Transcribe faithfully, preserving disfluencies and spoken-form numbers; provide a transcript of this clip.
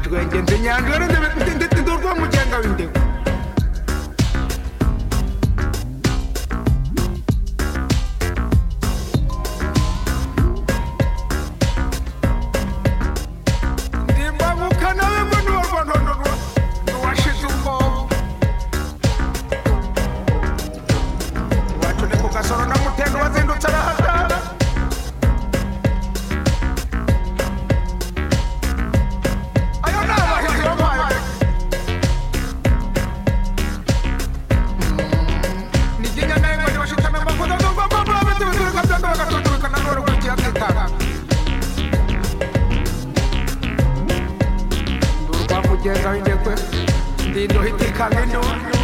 twengende nyandwere ndende ndorwa mujenga winde ndimba mukana we mwana wa nono washizuko watone kukasoro na mutendo wazendo tsara Jenga indekwe, ndindo hitika ngendo.